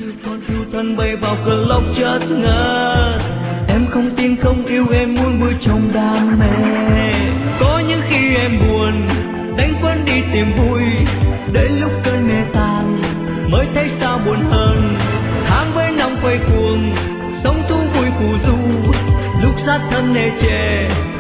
con thiêu thân bay vào cơn lốc chợt ngất. Em không tin không yêu em muốn vui trong đam mê. Có những khi em buồn đánh vẫn đi tìm vui, đến lúc cơn mê tan mới thấy sao buồn hơn. Tháng với năm quay cuồng sống thú vui phù du, lúc sát thân nề chề